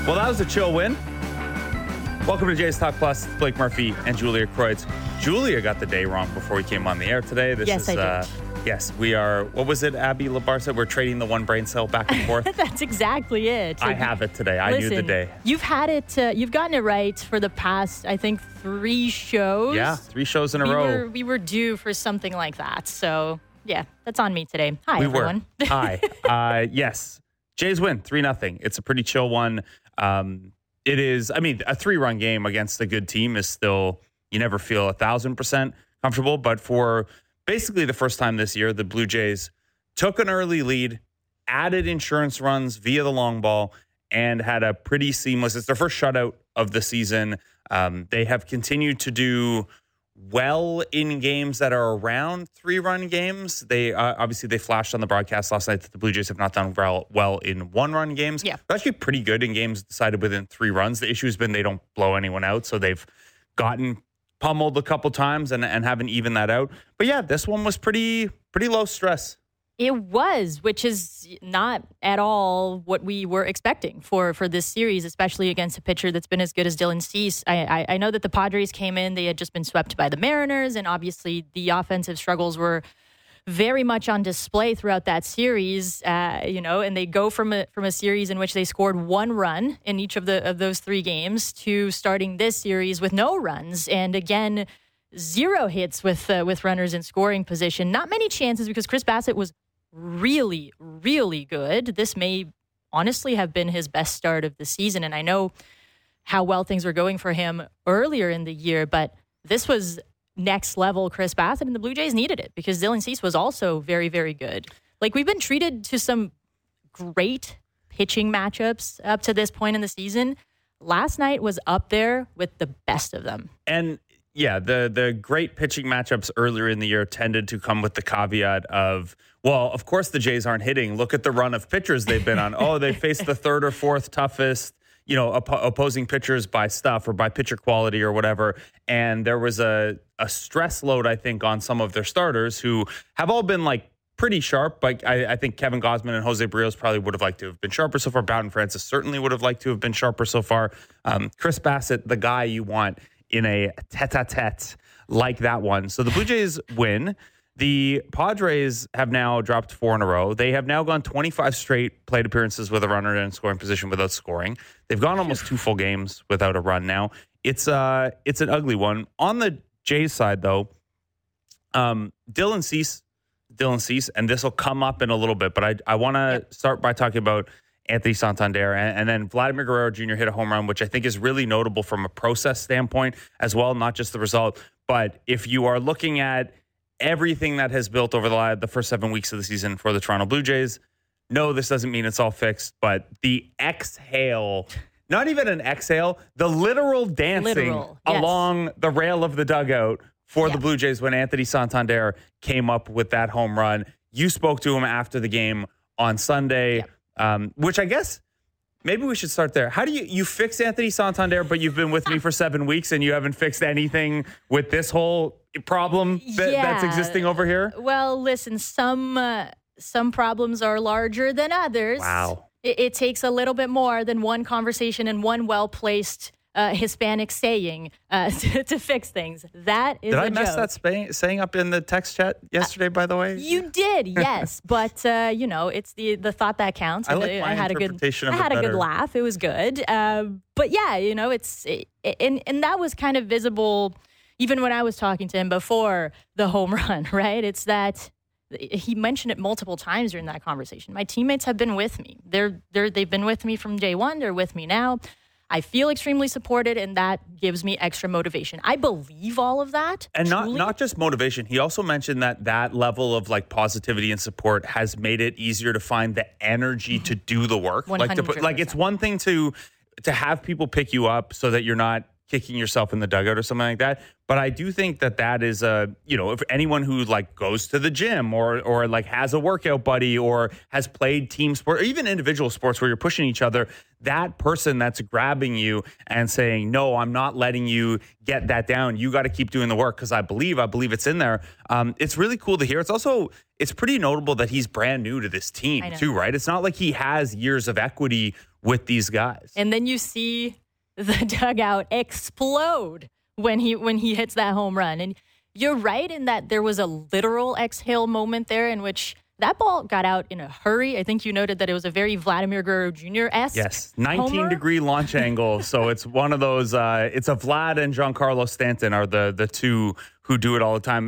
Well, that was a chill win. Welcome to Jays Talk Plus. Blake Murphy and Julia Kreutz. Julia got the day wrong before we came on the air today. Yes, I did. Yes, we are. What was it, Abby Labar said? We're trading the one brain cell back and forth. That's exactly it. I have it today. I knew the day. You've had it. You've gotten it right for the past, I think, 3 shows. Yeah, 3 shows in a row. We were due for something like that. So, yeah, that's on me today. Hi, everyone. Hi. Yes. Jays win 3-0. It's a pretty chill one. It is, I mean, a 3-run game against a good team is still, you never feel 1,000% comfortable. But for basically the first time this year, the Blue Jays took an early lead, added insurance runs via the long ball, and had a pretty seamless, it's their first shutout of the season. They have continued to do well in games that are around 3-run games. They obviously they flashed on the broadcast last night that the Blue Jays have not done well in 1-run games. Yeah. They're actually pretty good in games decided within 3 runs. The issue has been they don't blow anyone out, so they've gotten pummeled a couple times and haven't evened that out. But yeah, this one was pretty low stress. It was, which is not at all what we were expecting for this series, especially against a pitcher that's been as good as Dylan Cease. I know that the Padres came in, they had just been swept by the Mariners, and obviously the offensive struggles were very much on display throughout that series, and they go from a series in which they scored 1 run in each of those 3 games to starting this series with no runs. And again, 0 hits with runners in scoring position. Not many chances because Chris Bassitt was really, really good. This may honestly have been his best start of the season. And I know how well things were going for him earlier in the year, but this was next level Chris Bassitt, and the Blue Jays needed it because Dylan Cease was also very, very good. Like, we've been treated to some great pitching matchups up to this point in the season. Last night was up there with the best of them. And yeah, the great pitching matchups earlier in the year tended to come with the caveat of, well, of course the Jays aren't hitting. Look at the run of pitchers they've been on. Oh, they faced the 3rd or 4th toughest, opposing pitchers by stuff or by pitcher quality or whatever. And there was a stress load, I think, on some of their starters who have all been like pretty sharp. But I think Kevin Gausman and Jose Barrios probably would have liked to have been sharper so far. Bowden Francis certainly would have liked to have been sharper so far. Chris Bassitt, the guy you want in a tete-a-tete like that one. So the Blue Jays win. The Padres have now dropped 4 in a row. They have now gone 25 straight plate appearances with a runner in scoring position without scoring. They've gone almost 2 full games without a run now. It's an ugly one. On the Jays side, though, Dylan Cease, and this will come up in a little bit, but I want to start by talking about Anthony Santander, and then Vladimir Guerrero Jr. hit a home run, which I think is really notable from a process standpoint as well, not just the result. But if you are looking at everything that has built over the first 7 weeks of the season for the Toronto Blue Jays, no, this doesn't mean it's all fixed, but the exhale, not even an exhale, the literal dancing along the rail of the dugout for the Blue Jays when Anthony Santander came up with that home run. You spoke to him after the game on Sunday. Yeah. Which I guess maybe we should start there. How do you fix Anthony Santander, but you've been with me for 7 weeks and you haven't fixed anything with this whole problem that's existing over here? Well, listen, some problems are larger than others. Wow. It takes a little bit more than one conversation and one well-placed Hispanic saying to fix things. That is Did I a mess joke. that saying up in the text chat yesterday, by the way? You did, yes. But, it's the thought that counts. I like my I had interpretation of it I had a better. good laugh. It was good. But, yeah, and that was kind of visible even when I was talking to him before the home run, right? It's that he mentioned it multiple times during that conversation. My teammates have been with me. They've been with me from day one. They're with me now. I feel extremely supported, and that gives me extra motivation. I believe all of that. And truly. not just motivation. He also mentioned that level of like positivity and support has made it easier to find the energy to do the work. 100%. Like it's one thing to have people pick you up so that you're not kicking yourself in the dugout or something like that. But I do think that is if anyone who like goes to the gym or like has a workout buddy or has played team sport or even individual sports where you're pushing each other, that person that's grabbing you and saying, no, I'm not letting you get that down. You got to keep doing the work because I believe it's in there. It's really cool to hear. It's pretty notable that he's brand new to this team too, right? It's not like he has years of equity with these guys. And then you see the dugout explode when he hits that home run. And you're right in that there was a literal exhale moment there in which that ball got out in a hurry. I think you noted that it was a very Vladimir Guerrero Jr.-esque. Yes, 19-degree launch angle. So it's one of those, it's a Vlad and Giancarlo Stanton are the two who do it all the time.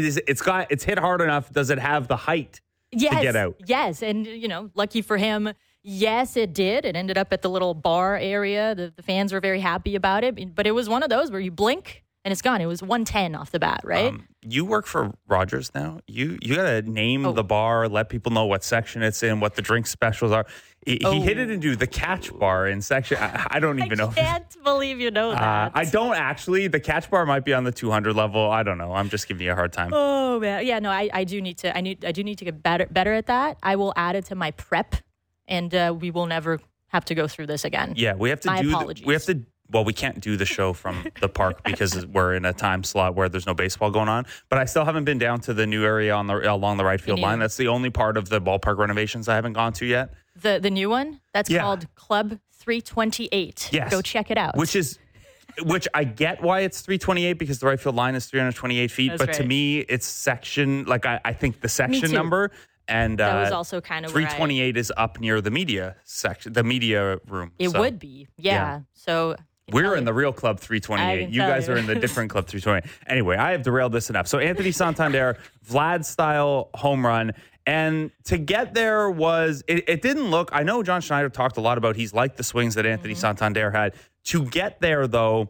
It's hit hard enough. Does it have the height to get out? Yes, and lucky for him, yes, it did. It ended up at the little bar area. The fans were very happy about it. But it was one of those where you blink and it's gone. It was 110 off the bat, right? You work for Rogers now. You got to name the bar, let people know what section it's in, what the drink specials are. He hit it into the Catch Bar in section. I don't even know. I can't believe you know that. I don't actually. The Catch Bar might be on the 200 level. I don't know. I'm just giving you a hard time. Oh man, yeah. No, I do need to. I do need to get better at that. I will add it to my prep, and we will never have to go through this again. Yeah, we have to apologies. Well, we can't do the show from the park because we're in a time slot where there's no baseball going on. But I still haven't been down to the new area along the right field line. That's the only part of the ballpark renovations I haven't gone to yet. The new one? That's called Club 328. Yes. Go check it out. Which I get why it's 328 because the right field line is 328 feet. That's but right. To me, it's section, like I think the section number. And that was also kind of 328 is up near the media section, the media room. It would be. Yeah. So... We're in the real Club 328. You guys are in the different Club 328. Anyway, I have derailed this enough. So Anthony Santander, Vlad-style home run. And to get there it didn't look, I know John Schneider talked a lot about he's liked the swings that Anthony Santander had. To get there, though,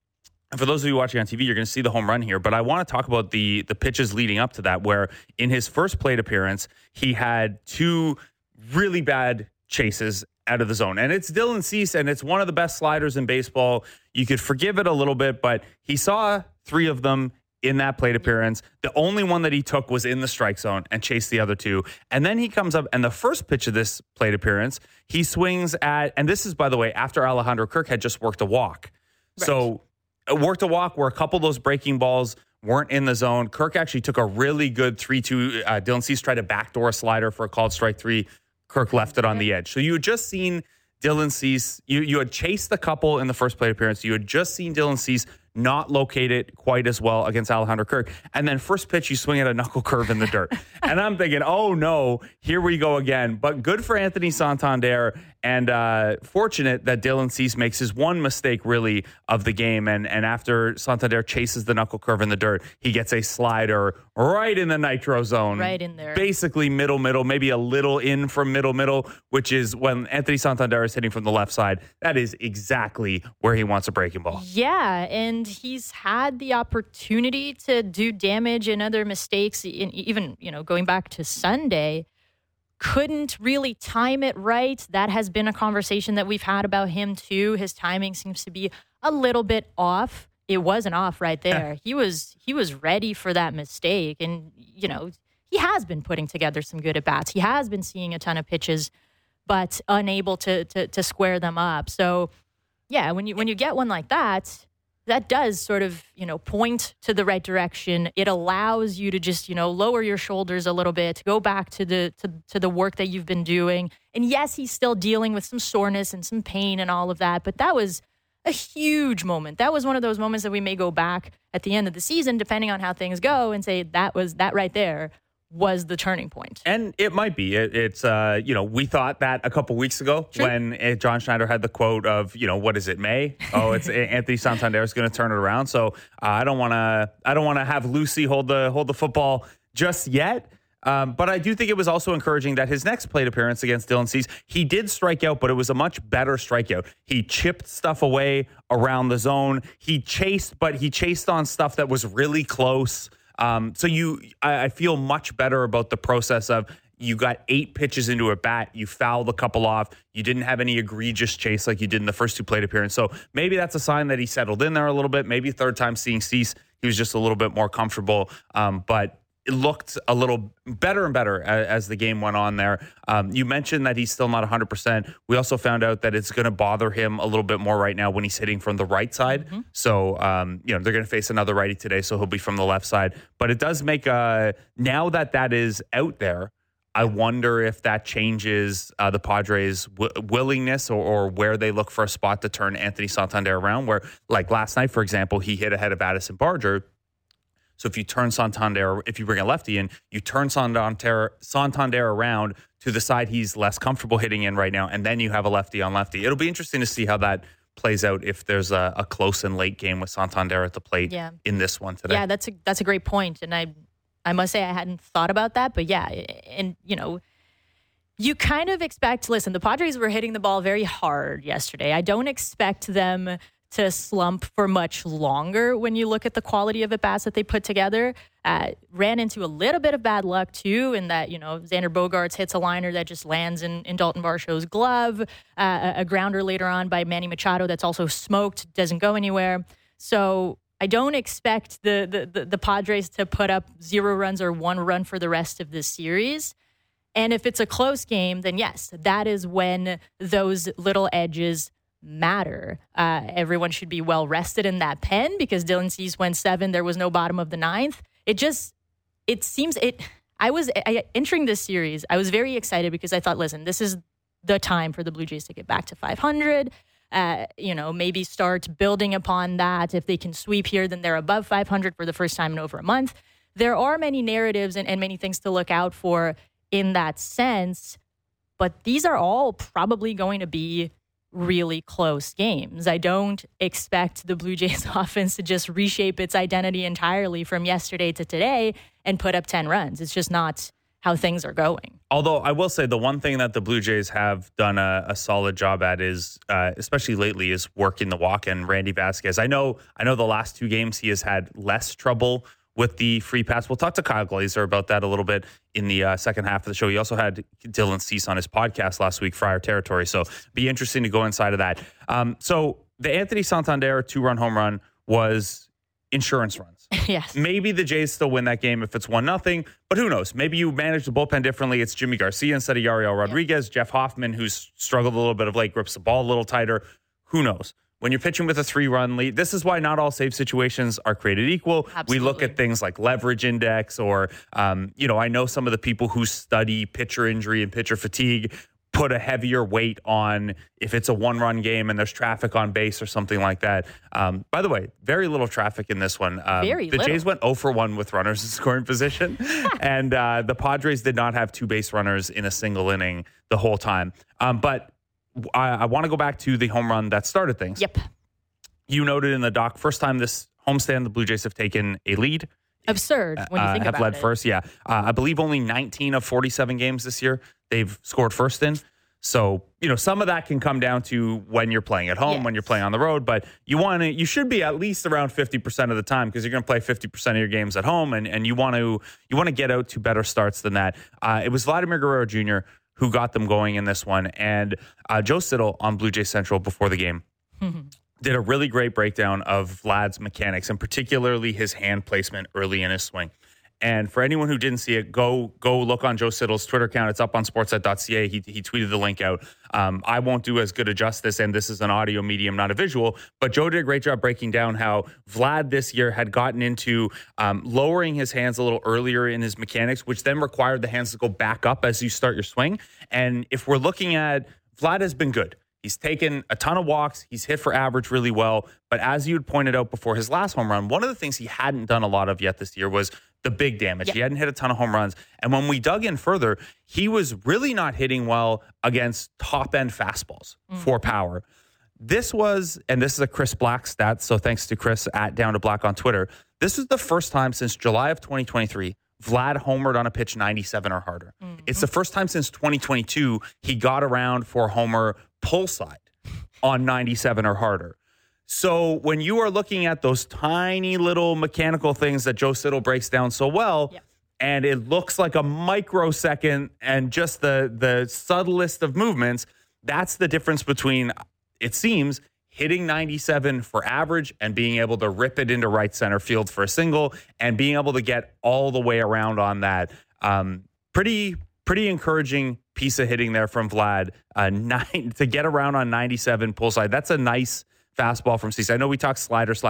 for those of you watching on TV, you're going to see the home run here. But I want to talk about the pitches leading up to that, where in his first plate appearance, he had two really bad chases out of the zone. And it's Dylan Cease, and it's one of the best sliders in baseball. You could forgive it a little bit, but he saw three of them in that plate appearance. The only one that he took was in the strike zone and chased the other two. And then he comes up, and the first pitch of this plate appearance, he swings at, and this is, by the way, after Alejandro Kirk had just worked a walk. Right. So worked a walk where a couple of those breaking balls weren't in the zone. Kirk actually took a really good 3-2. Dylan Cease tried to backdoor a slider for a called strike three. Kirk left it on the edge. So you had just seen Dylan Cease. You had chased the couple in the first plate appearance. You had just seen Dylan Cease not locate it quite as well against Alejandro Kirk. And then first pitch, you swing at a knuckle curve in the dirt. And I'm thinking, oh no, here we go again. But good for Anthony Santander, and fortunate that Dylan Cease makes his one mistake really of the game. And after Santander chases the knuckle curve in the dirt, he gets a slider right in the nitro zone. Right in there. Basically middle, maybe a little in from middle, which is when Anthony Santander is hitting from the left side. That is exactly where he wants a breaking ball. Yeah, and he's had the opportunity to do damage and other mistakes, even, going back to Sunday. Couldn't really time it right. That has been a conversation that we've had about him too. His timing seems to be a little bit off. It wasn't off right there. He was ready for that mistake. And, he has been putting together some good at-bats. He has been seeing a ton of pitches, but unable to square them up. So, yeah, when you get one like that, that does sort of, point to the right direction. It allows you to just, lower your shoulders a little bit, go back to the work that you've been doing. And yes, he's still dealing with some soreness and some pain and all of that, but that was a huge moment. That was one of those moments that we may go back at the end of the season, depending on how things go, and say that right there was the turning point. And it might be. It's we thought that a couple weeks ago when John Schneider had the quote of, what is it, May? Oh, it's Anthony Santander is going to turn it around. So I don't want to have Lucy hold the football just yet. But I do think it was also encouraging that his next plate appearance against Dylan Cease, he did strike out, but it was a much better strikeout. He chipped stuff away around the zone. He chased on stuff that was really close. So I feel much better about the process of, You got 8 pitches into a bat. You fouled a couple off. You didn't have any egregious chase like you did in the first 2 plate appearances. So maybe that's a sign that he settled in there a little bit. Maybe third time seeing Cease, he was just a little bit more comfortable. But it looked a little better and better as the game went on there. You mentioned that he's still not 100%. We also found out that it's going to bother him a little bit more right now when he's hitting from the right side. Mm-hmm. So, they're going to face another righty today, so he'll be from the left side. But it does make now that is out there, I wonder if that changes the Padres' willingness or where they look for a spot to turn Anthony Santander around. Where, like last night, for example, he hit ahead of Addison Barger. So if you turn Santander, if you bring a lefty in, you turn Santander around to the side he's less comfortable hitting in right now, and then you have a lefty on lefty. It'll be interesting to see how that plays out if there's a close and late game with Santander at the plate in this one today. Yeah, that's a great point, and I must say I hadn't thought about that, but yeah, and you kind of expect. Listen, the Padres were hitting the ball very hard yesterday. I don't expect them to slump for much longer when you look at the quality of at-bats that they put together. Ran into a little bit of bad luck, too, in that, Xander Bogaerts hits a liner that just lands in Dalton Varsho's glove. A grounder later on by Manny Machado that's also smoked, doesn't go anywhere. So I don't expect the Padres to put up 0 runs or 1 run for the rest of this series. And if it's a close game, then yes, that is when those little edges matter. Everyone should be well rested in that pen because Dylan Cease went 7. There was no bottom of the 9th. Entering this series, I was very excited because I thought, listen, this is the time for the Blue Jays to get back to 500. Maybe start building upon that. If they can sweep here, then they're above 500 for the first time in over a month. There are many narratives and many things to look out for in that sense, but these are all probably going to be really close games. I don't expect the Blue Jays offense to just reshape its identity entirely from yesterday to today and put up 10 runs. It's just not how things are going. Although I will say the one thing that the Blue Jays have done a solid job at is, especially lately, is working the walk. And Randy Vasquez, I know the last 2 games he has had less trouble with the free pass. We'll talk to Kyle Glaser about that a little bit in the second half of the show. He also had Dylan Cease on his podcast last week, Friar Territory. So be interesting to go inside of that. So the Anthony Santander 2-run home run was insurance runs. Yes. Maybe the Jays still win that game if it's 1-0, but who knows? Maybe you manage the bullpen differently. It's Jimmy Garcia instead of Yariel Rodriguez. Jeff Hoffman, who's struggled a little bit of late, grips the ball a little tighter. Who knows? When you're pitching with a 3-run lead, this is why not all save situations are created equal. Absolutely. We look at things like leverage index or, I know some of the people who study pitcher injury and pitcher fatigue put a heavier weight on if it's a 1-run game and there's traffic on base or something like that. By the way, very little traffic in this one. The Jays went 0 for 1 with runners in scoring position, and the Padres did not have 2 base runners in a single inning the whole time. But I want to go back to the home run that started things. Yep. You noted in the doc, first time this homestand, the Blue Jays have taken a lead. Absurd when you think about it. Have led first, yeah. I believe only 19 of 47 games this year they've scored first in. So, some of that can come down to when you're playing at home, when you're playing on the road, but you should be at least around 50% of the time because you're going to play 50% of your games at home, and you want to get out to better starts than that. It was Vladimir Guerrero Jr. who got them going in this one, and Joe Siddall on Blue Jay Central before the game did a really great breakdown of Vlad's mechanics, and particularly his hand placement early in his swing. And for anyone who didn't see it, go look on Joe Siddall's Twitter account. It's up on sportsnet.ca. He tweeted the link out. I won't do as good a justice, and this is an audio medium, not a visual, but Joe did a great job breaking down how Vlad this year had gotten into lowering his hands a little earlier in his mechanics, which then required the hands to go back up as you start your swing. And if we're looking at, Vlad has been good. He's taken a ton of walks. He's hit for average really well. But as you had pointed out before his last home run, one of the things he hadn't done a lot of yet this year was the big damage. Yep. He hadn't hit a ton of home runs. And when we dug in further, he was really not hitting well against top-end fastballs for power. This is a Chris Black stat, so thanks to Chris at Down to Black on Twitter. This is the first time since July of 2023 Vlad homered on a pitch 97 or harder. It's the first time since 2022 he got around for a homer pull side on 97 or harder. So when you are looking at those tiny little mechanical things that Joe Siddall breaks down so well, and it looks like a microsecond and just the subtlest of movements. That's the difference between, it seems, hitting 97 for average and being able to rip it into right center field for a single and being able to get all the way around on that. Pretty encouraging piece of hitting there from Vlad. To get around on 97 pull side. That's a nice fastball from Cease. I know we talked slider with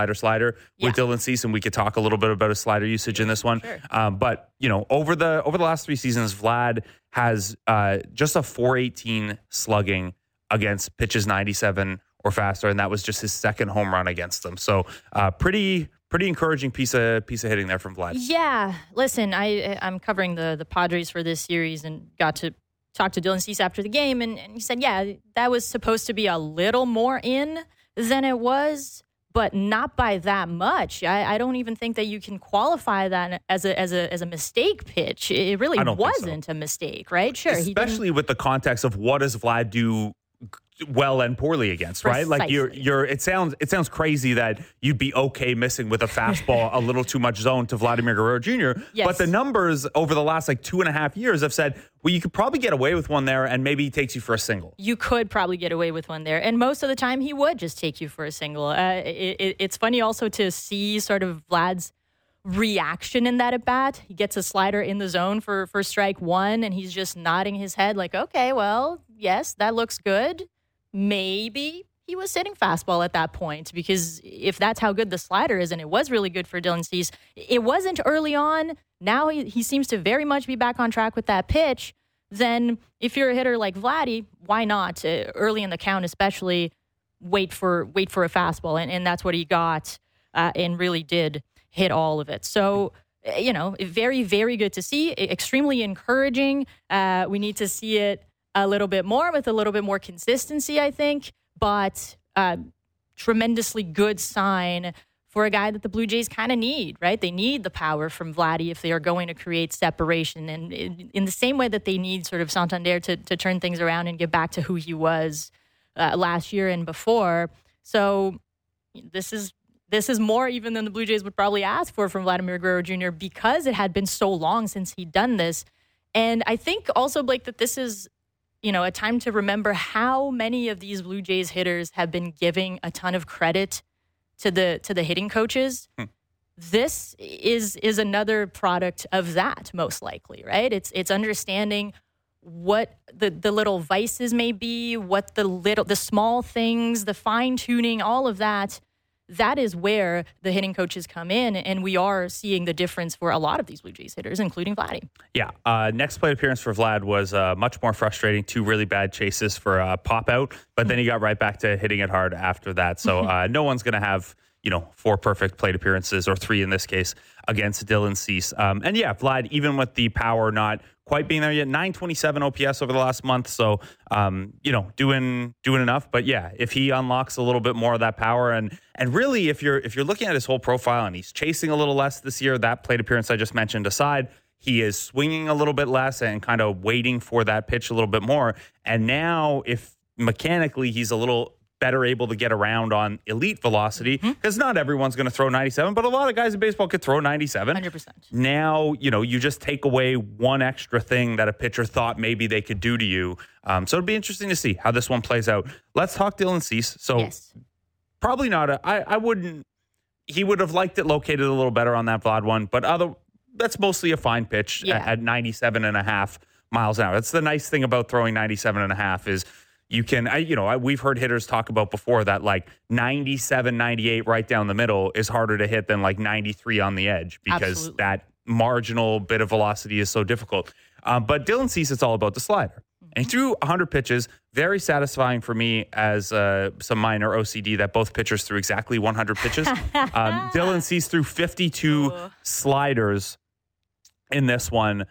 Dylan Cease, and we could talk a little bit about his slider usage in this one. Sure. But over the last 3 seasons, Vlad has just a .418 slugging against pitches 97 or faster, and that was just his second home run against them. So pretty encouraging piece of hitting there from Vlad. Yeah, listen, I'm covering the Padres for this series and got to talk to Dylan Cease after the game, and he said, yeah, that was supposed to be a little more in than it was, but not by that much. I don't even think that you can qualify that as a mistake pitch. It really wasn't a mistake, right? Sure, especially with the context of what does Vlad do well and poorly against, right? Precisely. Like it sounds crazy that you'd be okay missing with a fastball a little too much zone to Vladimir Guerrero Jr. Yes. But the numbers over the last 2.5 years have said, well, you could probably get away with one there and maybe he takes you for a single. You could probably get away with one there. And most of the time he would just take you for a single. It's funny also to see sort of Vlad's reaction in that at bat. He gets a slider in the zone for strike one and he's just nodding his head like, okay, well, yes, that looks good. Maybe he was sitting fastball at that point, because if that's how good the slider is, and it was really good for Dylan Cease, it wasn't early on. Now he seems to very much be back on track with that pitch. Then if you're a hitter like Vladdy, why not early in the count, especially wait for a fastball? And that's what he got and really did hit all of it. So, very, very good to see. Extremely encouraging. We need to see it a little bit more with a little bit more consistency, I think, but tremendously good sign for a guy that the Blue Jays kind of need, right? They need the power from Vladdy if they are going to create separation, and in the same way that they need sort of Santander to turn things around and get back to who he was last year and before. So this is more even than the Blue Jays would probably ask for from Vladimir Guerrero Jr. because it had been so long since he'd done this. And I think also, Blake, that this is a time to remember how many of these Blue Jays hitters have been giving a ton of credit to the hitting coaches. This is another product of that, most likely, right? It's understanding what the little vices may be, what the small things, the fine tuning, all of that. That is where the hitting coaches come in, and we are seeing the difference for a lot of these Blue Jays hitters, including Vladdy. Yeah. Next plate appearance for Vlad was much more frustrating. 2 really bad chases for a pop out, but then he got right back to hitting it hard after that. So no one's going to have 4 perfect plate appearances, or 3 in this case, against Dylan Cease. And yeah, Vlad, even with the power not quite being there yet, 927 OPS over the last month. So, doing enough. But yeah, if he unlocks a little bit more of that power, and really, if you're looking at his whole profile and he's chasing a little less this year, that plate appearance I just mentioned aside, he is swinging a little bit less and kind of waiting for that pitch a little bit more. And now, if mechanically he's a little better able to get around on elite velocity, because not everyone's going to throw 97, but a lot of guys in baseball could throw 97. 100%. Now, you just take away one extra thing that a pitcher thought maybe they could do to you. So it'll be interesting to see how this one plays out. Let's talk Dylan Cease. So yes. Probably not I wouldn't, he would have liked it located a little better on that Vlad one, but that's mostly a fine pitch at 97.5 miles an hour. That's the nice thing about throwing 97.5 is you can, we've heard hitters talk about before that 97, 98 right down the middle is harder to hit than 93 on the edge, because Absolutely. that marginal bit of velocity is so difficult. But Dylan Cease, it's all about the slider. And he threw 100 pitches. Very satisfying for me as some minor OCD that both pitchers threw exactly 100 pitches. Dylan Cease threw 52 sliders in this one.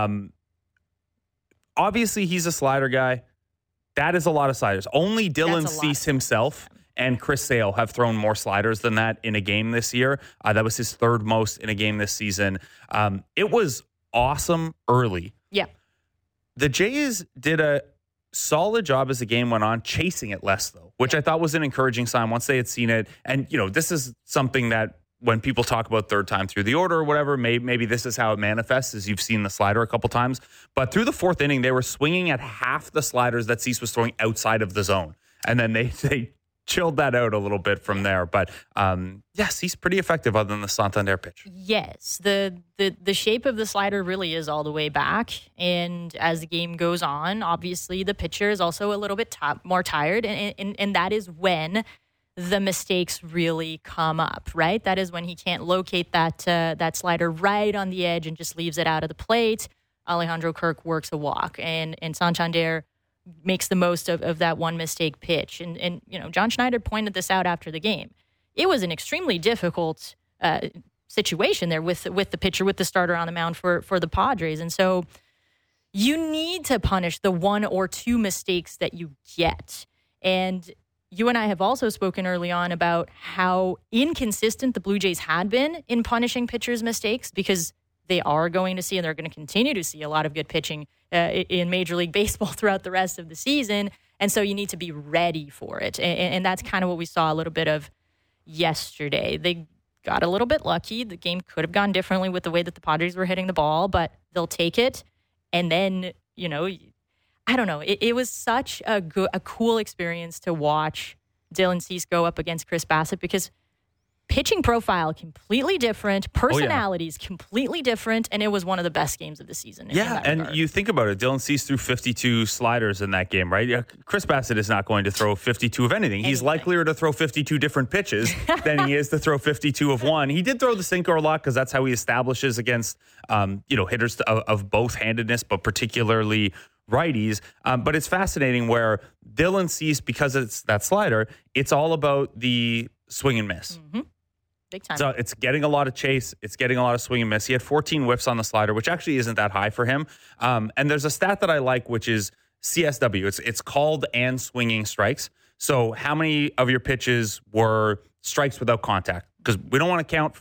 Obviously, he's a slider guy. That is a lot of sliders. Only Dylan Cease himself and Chris Sale have thrown more sliders than that in a game this year. That was his 3rd most in a game this season. It was awesome early. Yeah. The Jays did a solid job as the game went on, chasing it less, though, which I thought was an encouraging sign once they had seen it. And, this is something that when people talk about third time through the order or whatever, maybe this is how it manifests, as you've seen the slider a couple times. But through the fourth inning, they were swinging at half the sliders that Cease was throwing outside of the zone. And then they chilled that out a little bit from there. But yes, he's pretty effective other than the Santander pitch. Yes, the shape of the slider really is all the way back. And as the game goes on, obviously the pitcher is also a little bit more tired. And that is when the mistakes really come up, right? That is when he can't locate that slider right on the edge and just leaves it out of the plate. Alejandro Kirk works a walk, and Santander makes the most of that one mistake pitch. And John Schneider pointed this out after the game. It was an extremely difficult situation there with the pitcher, with the starter on the mound for the Padres. And so you need to punish the one or two mistakes that you get. And you and I have also spoken early on about how inconsistent the Blue Jays had been in punishing pitchers' mistakes, because they are going to see, and they're going to continue to see, a lot of good pitching in Major League Baseball throughout the rest of the season. And so you need to be ready for it. And that's kind of what we saw a little bit of yesterday. They got a little bit lucky. The game could have gone differently with the way that the Padres were hitting the ball, but they'll take it. And then, I don't know. It was such a cool experience to watch Dylan Cease go up against Chris Bassitt, because pitching profile completely different, personalities completely different, and it was one of the best games of the season. And you think about it, Dylan Cease threw 52 sliders in that game, right? Yeah, Chris Bassitt is not going to throw 52 of anything. He's likelier to throw 52 different pitches than he is to throw 52 of one. He did throw the sinker a lot because that's how he establishes against hitters of both handedness, but particularly righties. But it's fascinating where Dylan Cease, because it's that slider, it's all about the swing and miss. Mm-hmm. Big time. So it's getting a lot of chase. It's getting a lot of swing and miss. He had 14 whiffs on the slider, which actually isn't that high for him. And there's a stat that I like, which is CSW. It's called and swinging strikes. So how many of your pitches were strikes without contact? Because we don't want to count.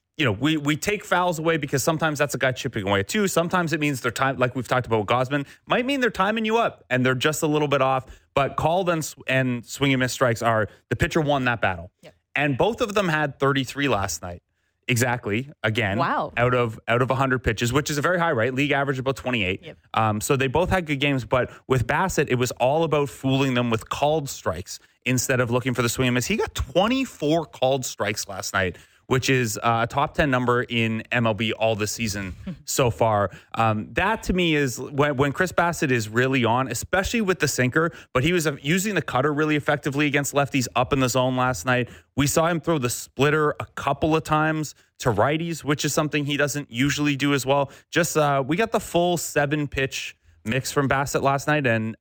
We take fouls away because sometimes that's a guy chipping away too. Sometimes it means they're time, like we've talked about with Gausman, might mean they're timing you up and they're just a little bit off. But called and swing and miss strikes are the pitcher won that battle. Yep. And both of them had 33 last night. Exactly. Again, wow. out of 100 pitches, which is a very high rate. League average about 28. Yep. So they both had good games. But with Bassitt, it was all about fooling them with called strikes instead of looking for the swing and miss. He got 24 called strikes last night, which is a top 10 number in MLB all this season so far. That to me is when Chris Bassitt is really on, especially with the sinker, but he was using the cutter really effectively against lefties up in the zone last night. We saw him throw the splitter a couple of times to righties, which is something he doesn't usually do as well. We got the full 7-pitch mix from Bassitt last night, and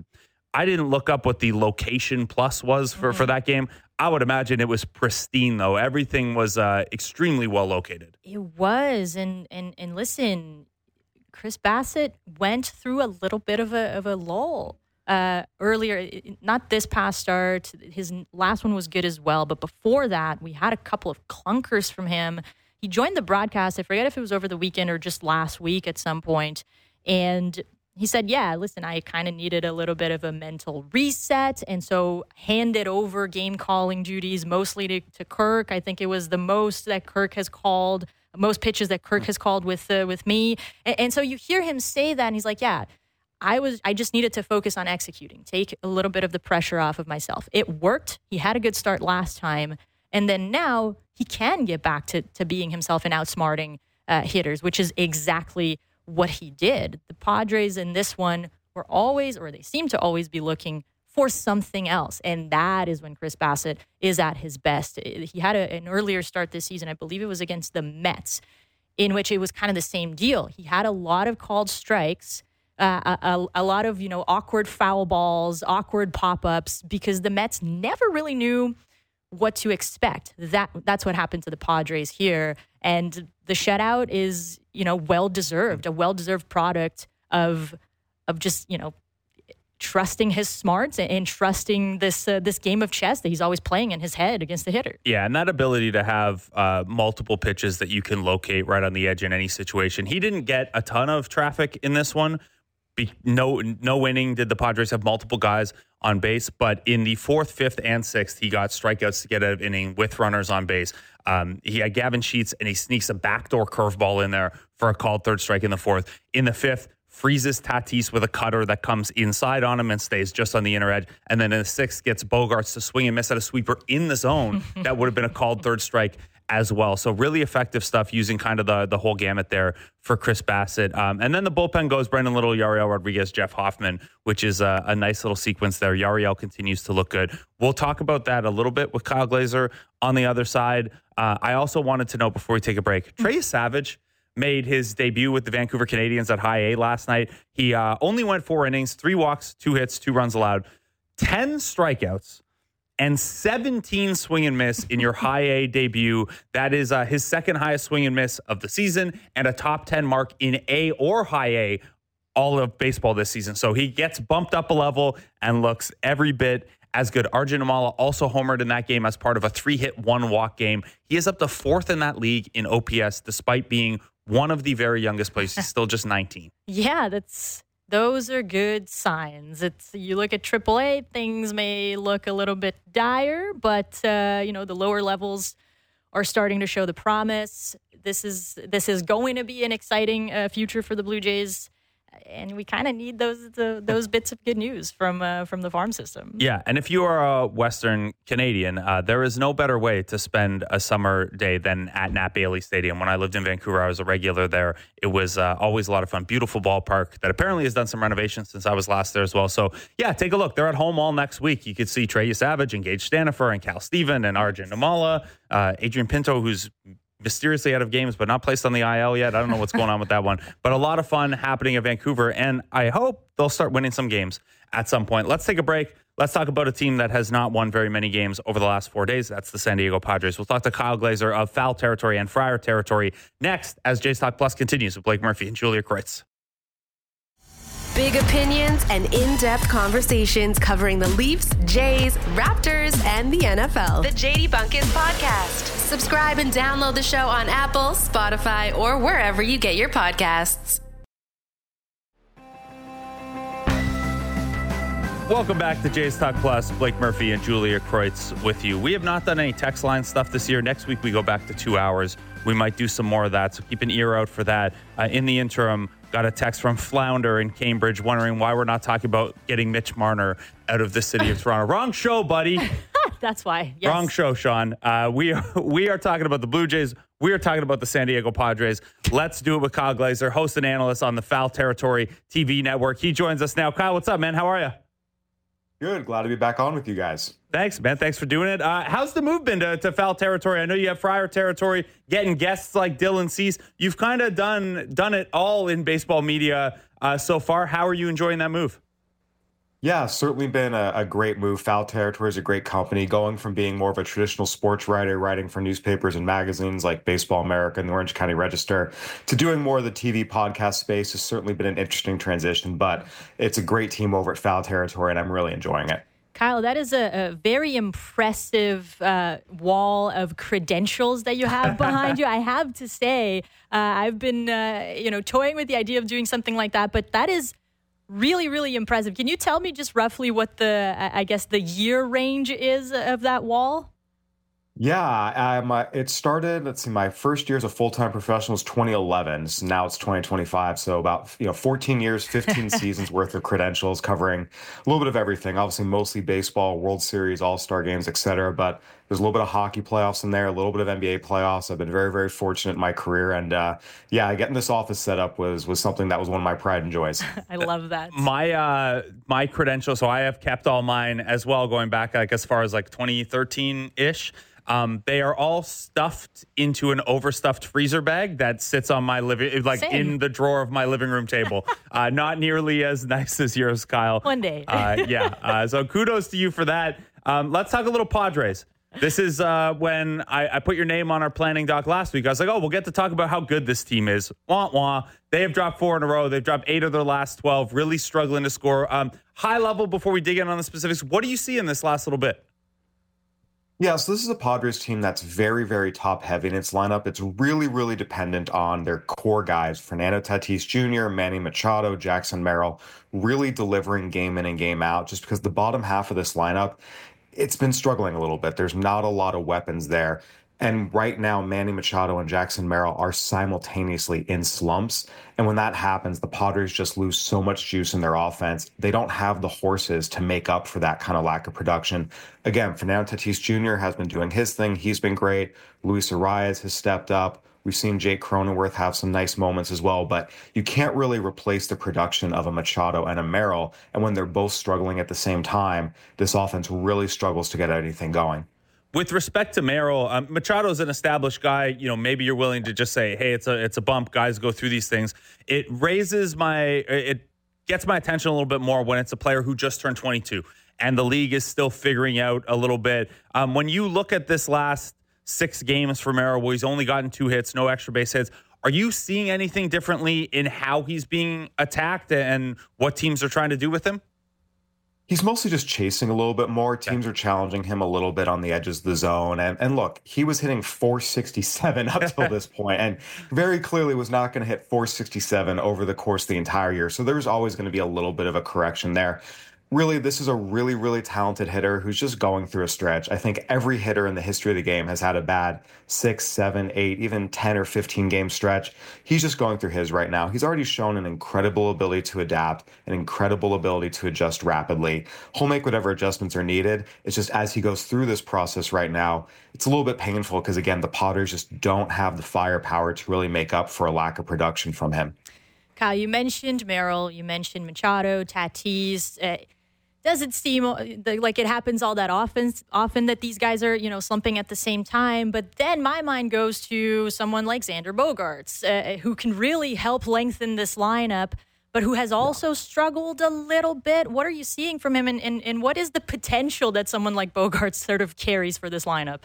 I didn't look up what the location plus was for that game. I would imagine it was pristine, though. Everything was extremely well located. It was, and listen, Chris Bassitt went through a little bit of a lull earlier. Not this past start. His last one was good as well, but before that, we had a couple of clunkers from him. He joined the broadcast. I forget if it was over the weekend or just last week at some point, and he said, yeah, listen, I kind of needed a little bit of a mental reset, and so handed over game calling duties mostly to Kirk. I think it was the most that Kirk has called, most pitches that Kirk has called with me. And so you hear him say that, and he's like, yeah, I just needed to focus on executing, take a little bit of the pressure off of myself. It worked. He had a good start last time, and then now he can get back to being himself and outsmarting hitters, which is exactly what he did. The Padres in this one were always, or they seem to always be looking for something else. And that is when Chris Bassitt is at his best. He had an earlier start this season, I believe it was against the Mets, in which it was kind of the same deal. He had a lot of called strikes, a lot of, awkward foul balls, awkward pop-ups, because the Mets never really knew what to expect. That's what happened to the Padres here. And the shutout is, well-deserved, a well-deserved product of just, trusting his smarts and trusting this game of chess that he's always playing in his head against the hitter. Yeah, and that ability to have multiple pitches that you can locate right on the edge in any situation. He didn't get a ton of traffic in this one. No inning did the Padres have multiple guys on base. But in the 4th, 5th, and 6th, he got strikeouts to get out of inning with runners on base. He had Gavin Sheets, and he sneaks a backdoor curveball in there for a called third strike in the 4th. In the 5th, freezes Tatis with a cutter that comes inside on him and stays just on the inner edge. And then in the 6th, gets Bogarts to swing and miss at a sweeper in the zone. That would have been a called third strike as well. So really effective stuff using kind of the whole gamut there for Chris Bassitt. And then the bullpen goes Brendan Little, Yariel Rodriguez, Jeff Hoffman, which is a nice little sequence there. Yariel continues to look good. We'll talk about that a little bit with Kyle Glaser on the other side. I also wanted to know before we take a break, Trey Savage made his debut with the Vancouver Canadians at high A last night. He only went 4 innings, 3 walks, 2 hits, 2 runs allowed, 10 strikeouts, and 17 swing and miss in your high A debut. That is his second highest swing and miss of the season and a top 10 mark in A or high A all of baseball this season. So he gets bumped up a level and looks every bit as good. Arjun Amala also homered in that game as part of a 3-hit, 1-walk game. He is up to 4th in that league in OPS, despite being one of the very youngest players. He's still just 19. Yeah, those are good signs. You look at AAA, things may look a little bit dire, but the lower levels are starting to show the promise. This is going to be an exciting future for the Blue Jays. And we kind of need those bits of good news from the farm system. Yeah, and if you are a Western Canadian, there is no better way to spend a summer day than at Nat Bailey Stadium. When I lived in Vancouver, I was a regular there. It was always a lot of fun. Beautiful ballpark that apparently has done some renovations since I was last there as well. So, yeah, take a look. They're at home all next week. You could see Trey Savage and Gage Stanifer and Cal Steven and Arjun Amala, Adrian Pinto, who's mysteriously out of games, but not placed on the IL yet. I don't know what's going on with that one. But a lot of fun happening in Vancouver, and I hope they'll start winning some games at some point. Let's take a break. Let's talk about a team that has not won very many games over the last 4 days. That's the San Diego Padres. We'll talk to Kyle Glaser of Foul Territory and Friar Territory next as Jays Talk Plus continues with Blake Murphy and Julia Kreutz. Big opinions and in-depth conversations covering the Leafs, Jays, Raptors, and the NFL. The JD Bunkis Podcast. Subscribe and download the show on Apple, Spotify, or wherever you get your podcasts. Welcome back to Jays Talk Plus. Blake Murphy and Julia Kreutz with you. We have not done any text line stuff this year. Next week, we go back to 2 hours. We might do some more of that, so keep an ear out for that. In the interim, got a text from Flounder in Cambridge wondering why we're not talking about getting Mitch Marner out of the city of Toronto. Wrong show, buddy. That's why. Yes. Wrong show, Sean. We are talking about the Blue Jays. We are talking about the San Diego Padres. Let's do it with Kyle Glaser, host and analyst on the Foul Territory TV network. He joins us now. Kyle, what's up, man? How are you? Good. Glad to be back on with you guys. Thanks, man. Thanks for doing it. How's the move been to Foul Territory? I know you have Friar Territory, getting guests like Dylan Cease. You've kind of done it all in baseball media so far. How are you enjoying that move? Yeah, certainly been a great move. Foul Territory is a great company. Going from being more of a traditional sports writer, writing for newspapers and magazines like Baseball America and the Orange County Register, to doing more of the TV podcast space has certainly been an interesting transition, but it's a great team over at Foul Territory, and I'm really enjoying it. Kyle, that is a very impressive wall of credentials that you have behind you. I have to say, I've been, toying with the idea of doing something like that, but that is really, really impressive. Can you tell me just roughly what the year range is of that wall? Yeah, it started, my first year as a full-time professional was 2011. So now it's 2025. So about 14 years, 15 seasons worth of credentials covering a little bit of everything. Obviously, mostly baseball, World Series, All-Star games, et cetera. But there's a little bit of hockey playoffs in there, a little bit of NBA playoffs. I've been very, very fortunate in my career. And getting this office set up was something that was one of my pride and joys. I love that. My credentials, so I have kept all mine as well, going back as far as 2013-ish. They are all stuffed into an overstuffed freezer bag that sits on my in the drawer of my living room table. Not nearly as nice as yours, Kyle. One day. So kudos to you for that. Let's talk a little Padres. This is when I put your name on our planning doc last week. I was like, we'll get to talk about how good this team is. Wah, wah. They have dropped 4 in a row. They've dropped 8 of their last 12, really struggling to score. High level, before we dig in on the specifics, what do you see in this last little bit? Yeah, so this is a Padres team that's very, very top heavy in its lineup. It's really, really dependent on their core guys, Fernando Tatis Jr., Manny Machado, Jackson Merrill, really delivering game in and game out, just because the bottom half of this lineup, it's been struggling a little bit. There's not a lot of weapons there. And right now, Manny Machado and Jackson Merrill are simultaneously in slumps. And when that happens, the Padres just lose so much juice in their offense. They don't have the horses to make up for that kind of lack of production. Again, Fernando Tatis Jr. has been doing his thing. He's been great. Luis Arias has stepped up. We've seen Jake Cronenworth have some nice moments as well, but you can't really replace the production of a Machado and a Merrill. And when they're both struggling at the same time, this offense really struggles to get anything going. With respect to Merrill, Machado's an established guy. You know, maybe you're willing to just say, "Hey, it's a bump." Guys go through these things. It gets my attention a little bit more when it's a player who just turned 22 and the league is still figuring out a little bit. When you look at this last 6 games for Merrill, where he's only gotten 2 hits, no extra base hits, are you seeing anything differently in how he's being attacked and what teams are trying to do with him? He's mostly just chasing a little bit more. Teams are challenging him a little bit on the edges of the zone. And look, he was hitting 467 up till this point, and very clearly was not going to hit 467 over the course of the entire year. So there's always going to be a little bit of a correction there. Really, this is a really, really talented hitter who's just going through a stretch. I think every hitter in the history of the game has had a bad 6, 7, 8, even 10 or 15 game stretch. He's just going through his right now. He's already shown an incredible ability to adapt, an incredible ability to adjust rapidly. He'll make whatever adjustments are needed. It's just as he goes through this process right now, it's a little bit painful because, again, the Padres just don't have the firepower to really make up for a lack of production from him. Kyle, you mentioned Merrill, you mentioned Machado, Tatis. Does it seem like it happens all that often that these guys are, slumping at the same time? But then my mind goes to someone like Xander Bogaerts, who can really help lengthen this lineup, but who has also struggled a little bit. What are you seeing from him, and what is the potential that someone like Bogaerts sort of carries for this lineup?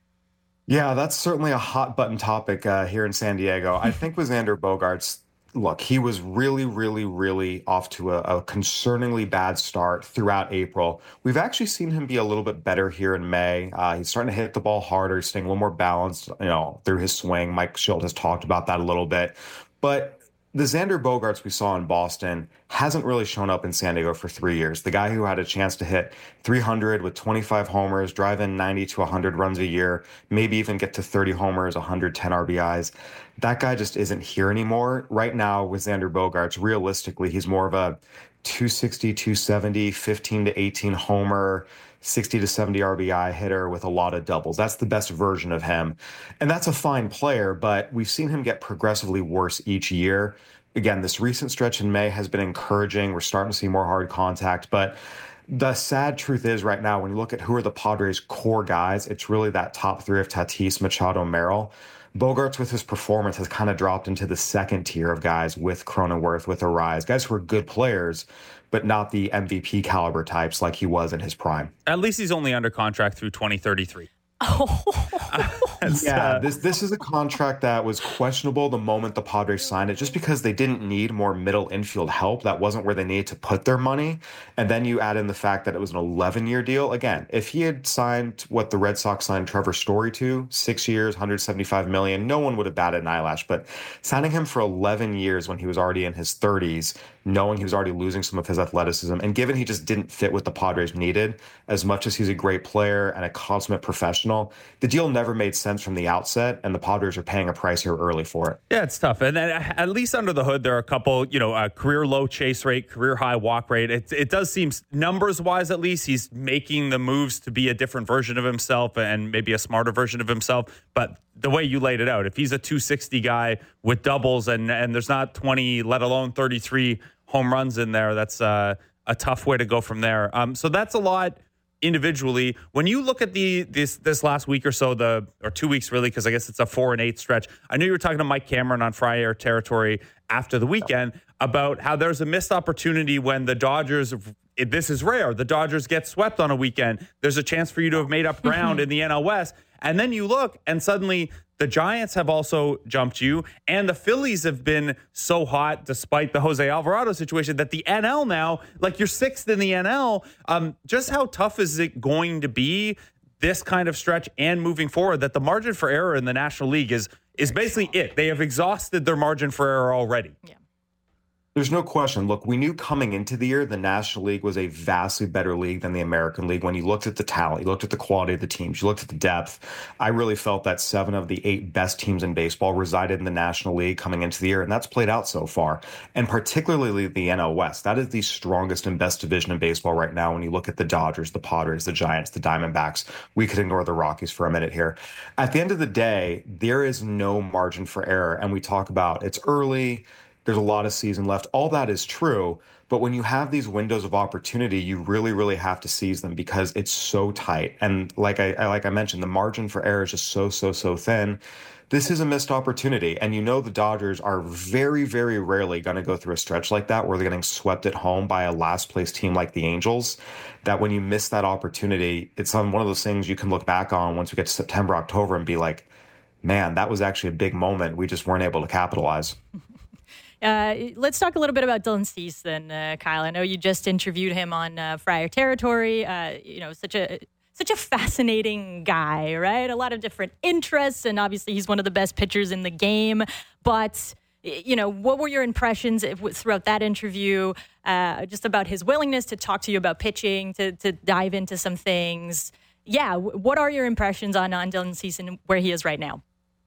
Yeah, that's certainly a hot button topic here in San Diego. I think with Xander Bogaerts, look, he was really, really, really off to a concerningly bad start throughout April. We've actually seen him be a little bit better here in May. He's starting to hit the ball harder, staying a little more balanced, through his swing. Mike Schilt has talked about that a little bit. But the Xander Bogaerts we saw in Boston hasn't really shown up in San Diego for 3 years. The guy who had a chance to hit 300 with 25 homers, drive in 90 to 100 runs a year, maybe even get to 30 homers, 110 RBIs. That guy just isn't here anymore. Right now with Xander Bogaerts, realistically, he's more of a 260, 270, 15 to 18 homer, 60 to 70 RBI hitter with a lot of doubles. That's the best version of him. And that's a fine player, but we've seen him get progressively worse each year. Again, this recent stretch in May has been encouraging. We're starting to see more hard contact, but the sad truth is right now, when you look at who are the Padres' core guys, it's really that top 3 of Tatis, Machado, Merrill. Bogaerts, with his performance, has kind of dropped into the second tier of guys with Cronenworth, with Arias, guys who are good players, but not the MVP caliber types like he was in his prime. At least he's only under contract through 2033. Yeah, this is a contract that was questionable the moment the Padres signed it, just because they didn't need more middle infield help. That wasn't where they needed to put their money. And then you add in the fact that it was an 11-year deal. Again, if he had signed what the Red Sox signed Trevor Story to, 6 years, $175 million, no one would have batted an eyelash. But signing him for 11 years when he was already in his 30s, knowing he was already losing some of his athleticism, and given he just didn't fit what the Padres needed, as much as he's a great player and a consummate professional, the deal never made sense from the outset, and the Padres are paying a price here early for it. Yeah, it's tough. And at least under the hood, there are a couple, career low chase rate, career high walk rate. It does seem, numbers-wise at least, he's making the moves to be a different version of himself and maybe a smarter version of himself. But the way you laid it out, if he's a 260 guy with doubles and there's not 20, let alone 33 home runs in there, that's a tough way to go from there. So that's a lot individually. When you look at this last week or so, or 2 weeks really, because I guess it's a 4-8 stretch. I know you were talking to Mike Cameron on Friday Air Territory after the weekend about how there's a missed opportunity when the Dodgers, this is rare, the Dodgers get swept on a weekend. There's a chance for you to have made up ground in the NL West. And then you look and suddenly the Giants have also jumped you, and the Phillies have been so hot despite the Jose Alvarado situation that the NL now, like you're 6th in the NL. Just how tough is it going to be this kind of stretch and moving forward, that the margin for error in the National League is basically it. They have exhausted their margin for error already. Yeah. There's no question. Look, we knew coming into the year the National League was a vastly better league than the American League. When you looked at the talent, you looked at the quality of the teams, you looked at the depth. I really felt that 7 of the 8 best teams in baseball resided in the National League coming into the year, and that's played out so far. And particularly the NL West. That is the strongest and best division in baseball right now. When you look at the Dodgers, the Padres, the Giants, the Diamondbacks, we could ignore the Rockies for a minute here. At the end of the day, there is no margin for error. And we talk about it's early. There's a lot of season left. All that is true. But when you have these windows of opportunity, you really, really have to seize them because it's so tight. And like I mentioned, the margin for error is just so thin. This is a missed opportunity. And the Dodgers are very, very rarely going to go through a stretch like that where they're getting swept at home by a last place team like the Angels. That when you miss that opportunity, it's on one of those things you can look back on once we get to September, October and be like, man, that was actually a big moment. We just weren't able to capitalize. Let's talk a little bit about Dylan Cease then, Kyle. I know you just interviewed him on Friar Territory. Such a fascinating guy, right? A lot of different interests, and obviously he's one of the best pitchers in the game. But, what were your impressions throughout that interview, just about his willingness to talk to you about pitching, to dive into some things? Yeah, what are your impressions on Dylan Cease and where he is right now?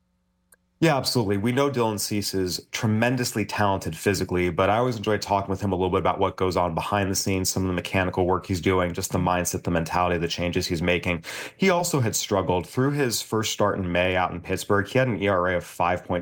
Yeah, absolutely. We know Dylan Cease is tremendously talented physically, but I always enjoy talking with him a little bit about what goes on behind the scenes, some of the mechanical work he's doing, just the mindset, the mentality, the changes he's making. He also had struggled through his first start in May out in Pittsburgh. He had an ERA of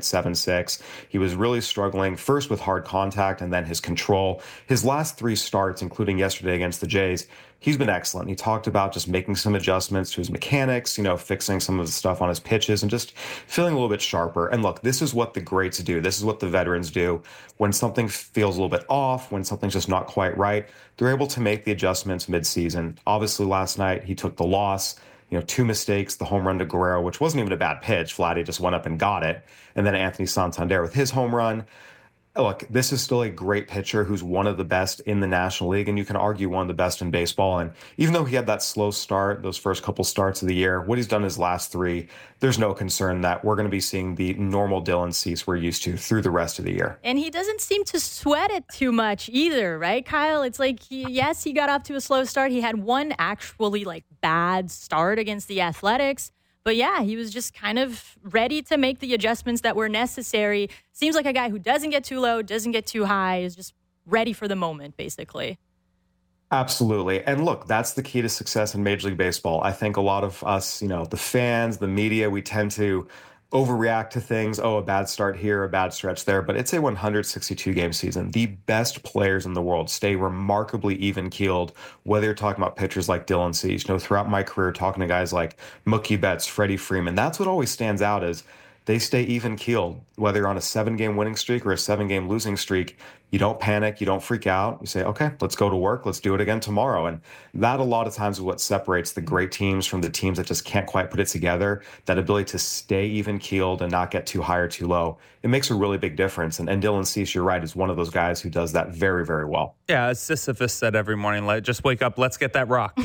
5.76. He was really struggling first with hard contact and then his control. His last 3 starts, including yesterday against the Jays, he's been excellent. He talked about just making some adjustments to his mechanics, fixing some of the stuff on his pitches and just feeling a little bit sharper. And look, this is what the greats do. This is what the veterans do. When something feels a little bit off, when something's just not quite right, they're able to make the adjustments mid-season. Obviously, last night he took the loss. 2 mistakes, the home run to Guerrero, which wasn't even a bad pitch. Vladdy just went up and got it. And then Anthony Santander with his home run. Look, this is still a great pitcher who's one of the best in the National League, and you can argue one of the best in baseball. And even though he had that slow start, those first couple starts of the year, what he's done his last 3, there's no concern that we're going to be seeing the normal Dylan Cease we're used to through the rest of the year. And he doesn't seem to sweat it too much either, right, Kyle? It's like, yes, he got off to a slow start. He had one actually bad start against the Athletics. But yeah, he was just kind of ready to make the adjustments that were necessary. Seems like a guy who doesn't get too low, doesn't get too high, is just ready for the moment, basically. Absolutely. And look, that's the key to success in Major League Baseball. I think a lot of us, the fans, the media, we tend to overreact to things. Oh, a bad start here, a bad stretch there. But it's a 162-game season. The best players in the world stay remarkably even-keeled, whether you're talking about pitchers like Dylan Cease. Throughout my career, talking to guys like Mookie Betts, Freddie Freeman, that's what always stands out is they stay even-keeled. Whether you're on a 7-game winning streak or a 7-game losing streak, you don't panic, you don't freak out. You say, okay, let's go to work. Let's do it again tomorrow. And that a lot of times is what separates the great teams from the teams that just can't quite put it together. That ability to stay even-keeled and not get too high or too low. It makes a really big difference. And Dylan Cease, you're right, is one of those guys who does that very, very well. Yeah, as Sisyphus said every morning, just wake up, let's get that rock.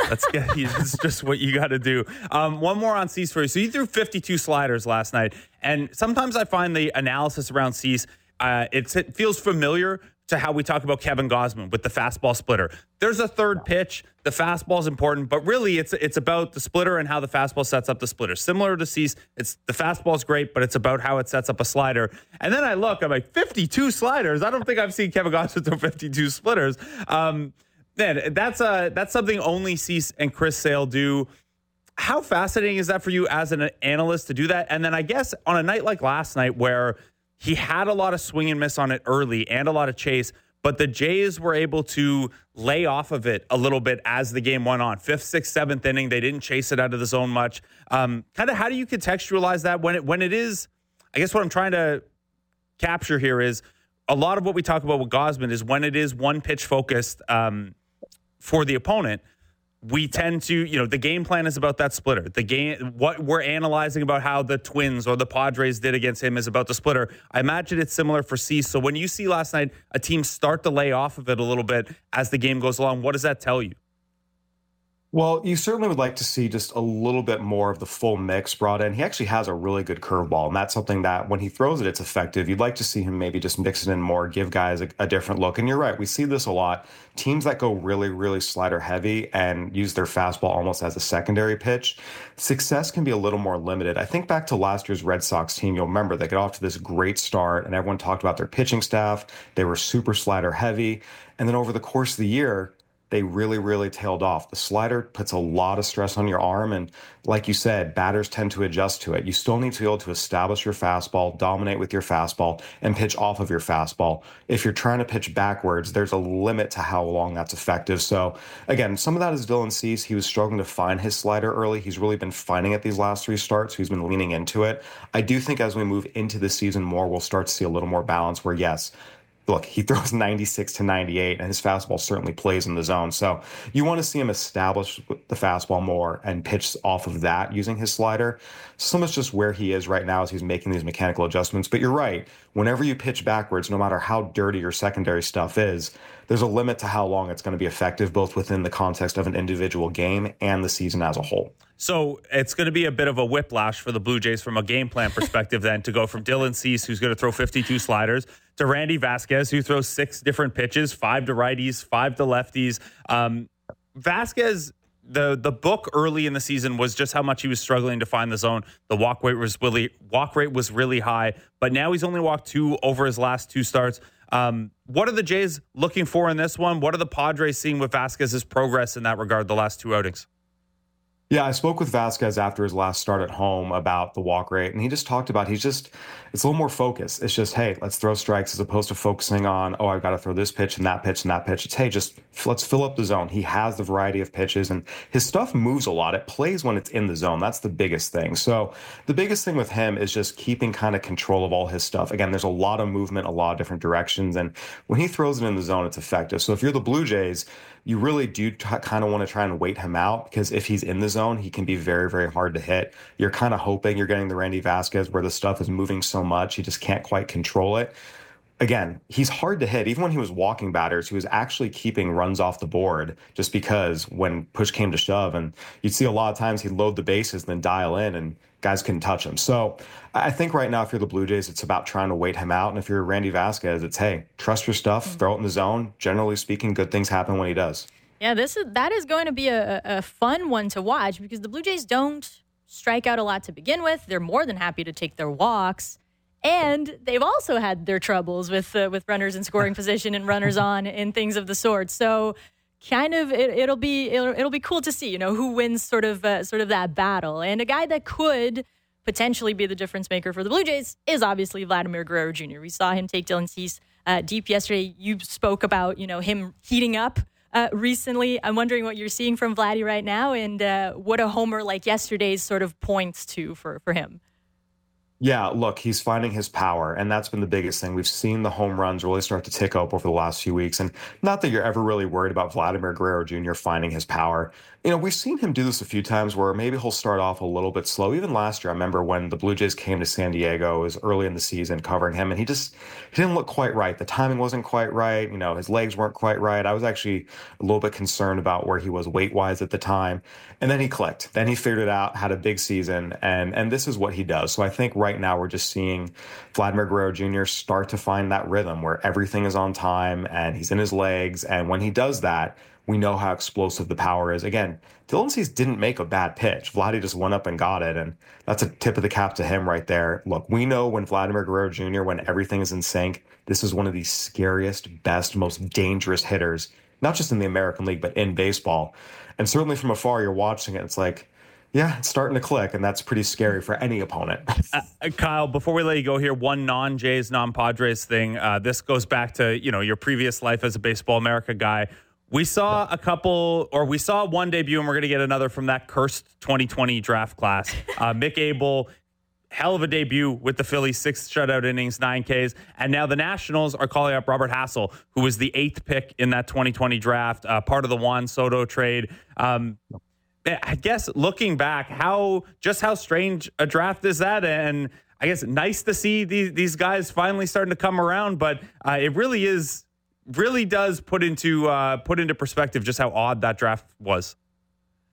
It's just what you got to do. One more on Cease for you. So you threw 52 sliders last night. And sometimes I find the analysis around Cease, it feels familiar to how we talk about Kevin Gausman with the fastball splitter. There's a third pitch. The fastball is important, but really it's about the splitter and how the fastball sets up the splitter. Similar to Cease, the fastball is great, but it's about how it sets up a slider. And then I'm like, 52 sliders? I don't think I've seen Kevin Gausman throw 52 splitters. Man, that's something only Cease and Chris Sale do. How fascinating is that for you as an analyst to do that? And then I guess on a night like last night where he had a lot of swing and miss on it early and a lot of chase, but the Jays were able to lay off of it a little bit as the game went on. 5th, 6th, 7th inning, they didn't chase it out of the zone much. Kind of how do you contextualize that when it is, I guess what I'm trying to capture here is a lot of what we talk about with Gausman is when it is one pitch focused for the opponent, we tend to, the game plan is about that splitter. What we're analyzing about how the Twins or the Padres did against him is about the splitter. I imagine it's similar for Cease. So when you see last night a team start to lay off of it a little bit as the game goes along, what does that tell you? Well, you certainly would like to see just a little bit more of the full mix brought in. He actually has a really good curveball, and that's something that when he throws it, it's effective. You'd like to see him maybe just mix it in more, give guys a different look. And you're right, we see this a lot. Teams that go really, really slider heavy and use their fastball almost as a secondary pitch, success can be a little more limited. I think back to last year's Red Sox team, you'll remember they got off to this great start, and everyone talked about their pitching staff. They were super slider heavy. And then over the course of the year, they really, really tailed off. The slider puts a lot of stress on your arm. And like you said, batters tend to adjust to it. You still need to be able to establish your fastball, dominate with your fastball, and pitch off of your fastball. If you're trying to pitch backwards, there's a limit to how long that's effective. So again, some of that is Dylan Cease. He was struggling to find his slider early. He's really been finding it these last 3 starts. He's been leaning into it. I do think as we move into the season more, we'll start to see a little more balance where, yes, look, he throws 96 to 98, and his fastball certainly plays in the zone. So you want to see him establish the fastball more and pitch off of that using his slider. Some is just where he is right now as he's making these mechanical adjustments. But you're right. Whenever you pitch backwards, no matter how dirty your secondary stuff is, there's a limit to how long it's going to be effective, both within the context of an individual game and the season as a whole. So it's going to be a bit of a whiplash for the Blue Jays from a game plan perspective then to go from Dylan Cease, who's going to throw 52 sliders, to Randy Vasquez, who throws 6 different pitches, 5 to righties, 5 to lefties. Vasquez, the book early in the season was just how much he was struggling to find the zone. The walk rate was really high, but now he's only walked 2 over his last 2 starts. What are the Jays looking for in this one? What are the Padres seeing with Vasquez's progress in that regard the last 2 outings? Yeah, I spoke with Vasquez after his last start at home about the walk rate, and he just talked about it's a little more focused. It's just, hey, let's throw strikes as opposed to focusing on, oh, I've got to throw this pitch and that pitch and that pitch. It's, hey, just let's fill up the zone. He has the variety of pitches, and his stuff moves a lot. It plays when it's in the zone. That's the biggest thing. So the biggest thing with him is just keeping kind of control of all his stuff. Again, there's a lot of movement, a lot of different directions, and when he throws it in the zone, it's effective. So if you're the Blue Jays, you really do kind of want to try and wait him out, because if he's in the zone, he can be very, very hard to hit. You're kind of hoping you're getting the Randy Vasquez where the stuff is moving so much, he just can't quite control it. Again, he's hard to hit. Even when he was walking batters, he was actually keeping runs off the board just because when push came to shove, and you'd see a lot of times he'd load the bases and then dial in and guys couldn't touch him. So I think right now, if you're the Blue Jays, it's about trying to wait him out. And if you're Randy Vasquez, it's, hey, trust your stuff, throw it in the zone. Generally speaking, good things happen when he does. Yeah, that is going to be a fun one to watch, because the Blue Jays don't strike out a lot to begin with. They're more than happy to take their walks. And they've also had their troubles with runners in scoring position and runners on and things of the sort. So kind of it'll be cool to see, who wins sort of that battle. And a guy that could potentially be the difference maker for the Blue Jays is obviously Vladimir Guerrero Jr. We saw him take Dylan Cease deep yesterday. You spoke about, him heating up recently. I'm wondering what you're seeing from Vladdy right now, and what a homer like yesterday's sort of points to for him. Yeah, look, he's finding his power, and that's been the biggest thing. We've seen the home runs really start to tick up over the last few weeks, and not that you're ever really worried about Vladimir Guerrero Jr. finding his power. We've seen him do this a few times where maybe he'll start off a little bit slow. Even last year, I remember when the Blue Jays came to San Diego, it was early in the season covering him, and he didn't look quite right. The timing wasn't quite right. His legs weren't quite right. I was actually a little bit concerned about where he was weight-wise at the time. And then he clicked. Then he figured it out, had a big season, and this is what he does. So I think right now we're just seeing Vladimir Guerrero Jr. start to find that rhythm where everything is on time and he's in his legs. And when he does that, we know how explosive the power is. Again, Dylan Cease didn't make a bad pitch. Vladdy just went up and got it, and that's a tip of the cap to him right there. Look, we know when Vladimir Guerrero Jr., when everything is in sync, this is one of the scariest, best, most dangerous hitters, not just in the American League, but in baseball. And certainly from afar, you're watching it, it's like, yeah, it's starting to click, and that's pretty scary for any opponent. Kyle, before we let you go here, one non-Jays, non-Padres thing. This goes back to, your previous life as a Baseball America guy. We saw one debut, and we're going to get another from that cursed 2020 draft class. Mick Abel, hell of a debut with the Phillies, 6 shutout innings, 9 Ks. And now the Nationals are calling up Robert Hassell, who was the 8th pick in that 2020 draft, part of the Juan Soto trade. I guess looking back, how strange a draft is that? And I guess nice to see these guys finally starting to come around, but it really does put into perspective just how odd that draft was.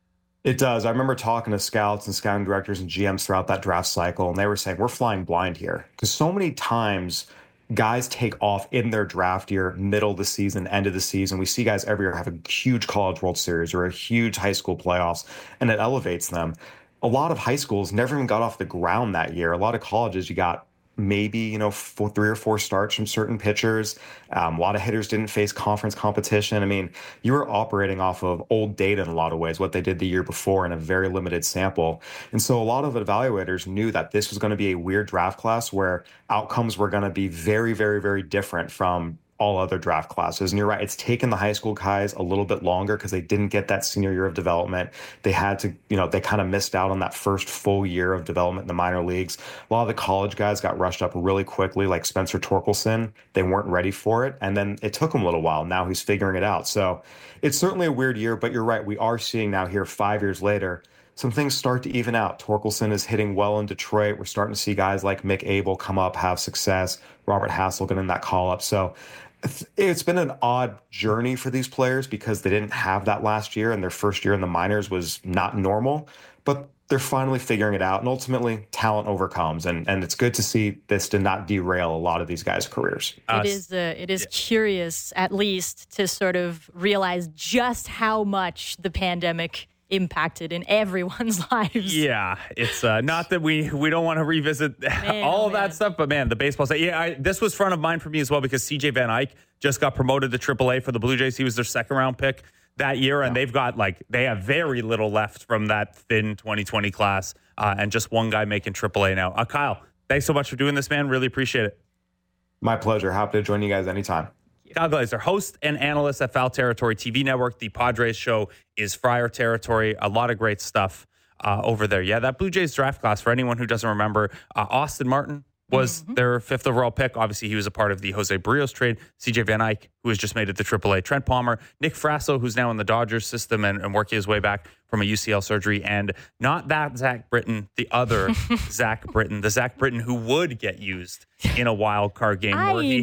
It does. I remember talking to scouts and scouting directors and GMs throughout that draft cycle, and they were saying, we're flying blind here. Because so many times guys take off in their draft year, middle of the season, end of the season. We see guys every year have a huge College World Series or a huge high school playoffs, and it elevates them. A lot of high schools never even got off the ground that year. A lot of colleges, you got maybe, 3 or 4 starts from certain pitchers. A lot of hitters didn't face conference competition. I mean, you were operating off of old data in a lot of ways, what they did the year before in a very limited sample. And so a lot of evaluators knew that this was going to be a weird draft class where outcomes were going to be very, very, very different from all other draft classes. And you're right, it's taken the high school guys a little bit longer because they didn't get that senior year of development. They had to, they kind of missed out on that first full year of development in the minor leagues. A lot of the college guys got rushed up really quickly, like Spencer Torkelson. They weren't ready for it. And then it took him a little while. Now he's figuring it out. So it's certainly a weird year, but you're right. We are seeing now here 5 years later, some things start to even out. Torkelson is hitting well in Detroit. We're starting to see guys like Mick Abel come up, have success. Robert Hassel getting that call up. So it's been an odd journey for these players because they didn't have that last year, and their first year in the minors was not normal. But they're finally figuring it out, and ultimately talent overcomes. And it's good to see this did not derail a lot of these guys' careers. It is curious, at least, to sort of realize just how much the pandemic impacted in everyone's lives. Yeah, it's not that we don't want to revisit all that stuff, but man, the baseball side. Yeah, this was front of mind for me as well because CJ Van Eyck just got promoted to AAA for the Blue Jays. He was their second round pick that year, and they have very little left from that thin 2020 class, and just one guy making AAA now. Kyle, thanks so much for doing this, man. Really appreciate it. My pleasure. Happy to join you guys anytime. Kyle Glaser, host and analyst at Foul Territory TV Network. The Padres show is Friar Territory. A lot of great stuff over there. Yeah, that Blue Jays draft class, for anyone who doesn't remember, Austin Martin was their 5th overall pick. Obviously, he was a part of the Jose Barrios trade. CJ Van Eyck, who has just made it to AAA. Trent Palmer, Nick Frasso, who's now in the Dodgers system and working his way back from a UCL surgery. And not that Zach Britton, the other Zach Britton, the Zach Britton who would get used in a wild card game.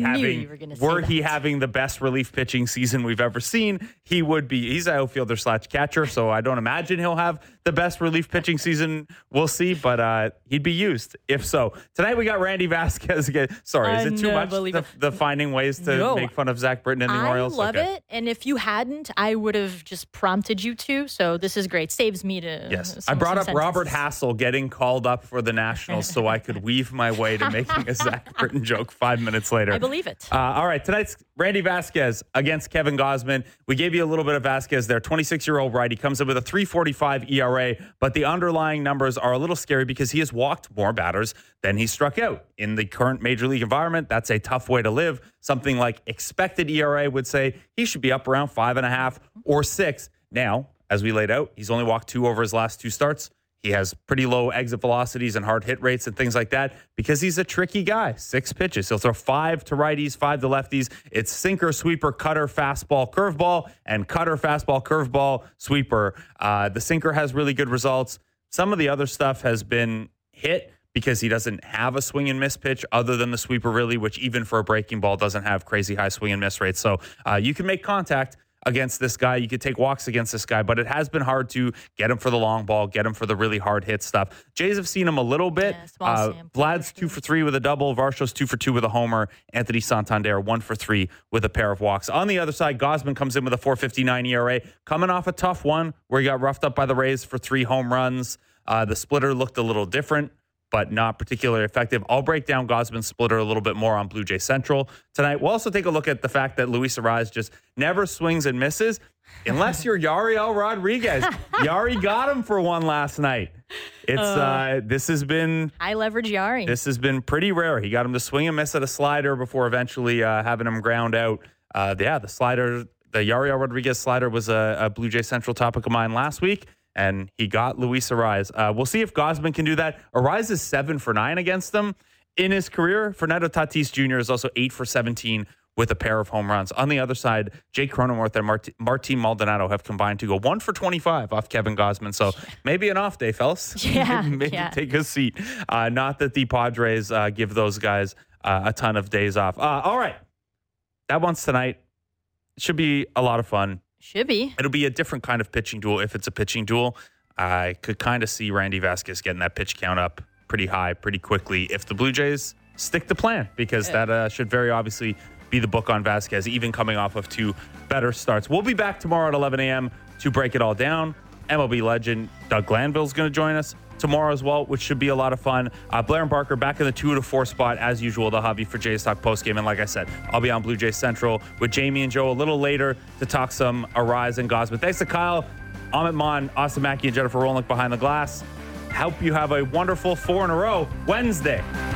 Were he having the best relief pitching season we've ever seen, he would be. He's an outfielder / catcher, so I don't imagine he'll have the best relief pitching season. We'll see, but he'd be used if so. Tonight we got Randy Vasquez again. Sorry, is it too much the finding ways to make fun of Zach Britton and the Orioles? I love it, and if you hadn't, I would have just prompted you to, so this is great. Saves me to... Yes, I brought up Robert Hassel getting called up for the Nationals so I could weave my way to making a Zach Britton joke 5 minutes later. I believe it. All right, tonight's Randy Vasquez against Kevin Gausman. We gave you a little bit of Vasquez there. 26-year-old righty comes in with a 3.45 ERA, but the underlying numbers are a little scary because he has walked more batters than he struck out. In the current major league environment, that's a tough way to live. Something like expected ERA would say he should be up around 5.5 or 6. Now, as we laid out, he's only walked 2 over his last 2 starts. He has pretty low exit velocities and hard hit rates and things like that because he's a tricky guy. 6 pitches. He'll throw 5 to righties, 5 to lefties. It's sinker, sweeper, cutter, fastball, curveball, and cutter, fastball, curveball, sweeper. The sinker has really good results. Some of the other stuff has been hit because he doesn't have a swing and miss pitch other than the sweeper, really, which even for a breaking ball doesn't have crazy high swing and miss rates. So you can make contact against this guy. You could take walks against this guy, but it has been hard to get him for the long ball, get him for the really hard hit stuff. Jays have seen him a little bit. Vlad's 2 for 3 with a double. Varsho's 2 for 2 with a homer. Anthony Santander 1 for 3 with a pair of walks. On the other side, Gausman comes in with a 4.59 ERA, coming off a tough one where he got roughed up by the Rays for 3 home runs. The splitter looked a little different, but not particularly effective. I'll break down Gausman's splitter a little bit more on Blue Jay Central tonight. We'll also take a look at the fact that Luis Arraez just never swings and misses unless you're Yariel Rodriguez. Yari got him for one last night. This has been high leverage Yari. This has been pretty rare. He got him to swing and miss at a slider before eventually having him ground out. The slider, the Yariel Rodriguez slider was a Blue Jay Central topic of mine last week. And he got Luis Arraez. We'll see if Gausman can do that. Arraez is 7 for 9 against them in his career. Fernando Tatis Jr. is also 8 for 17 with a pair of home runs. On the other side, Jake Cronenworth and Martin Maldonado have combined to go 1 for 25 off Kevin Gausman. So maybe an off day, fellas. Maybe take a seat. Not that the Padres give those guys a ton of days off. All right. That one's tonight. It should be a lot of fun. Should be. It'll be a different kind of pitching duel if it's a pitching duel. I could kind of see Randy Vasquez getting that pitch count up pretty high, pretty quickly if the Blue Jays stick to plan, because that should very obviously be the book on Vasquez, even coming off of 2 better starts. We'll be back tomorrow at 11 a.m. to break it all down. MLB legend Doug Glanville is going to join us tomorrow as well, which should be a lot of fun. Blair and Barker back in the 2 to 4 spot as usual. They'll have you for Jays Talk postgame. And like I said, I'll be on Blue Jays Central with Jamie and Joe a little later to talk some Arise and Gosman. Thanks to Kyle, Amit Mon, Austin Mackey, and Jennifer Rolnick behind the glass. Hope you have a wonderful 4 in a row Wednesday.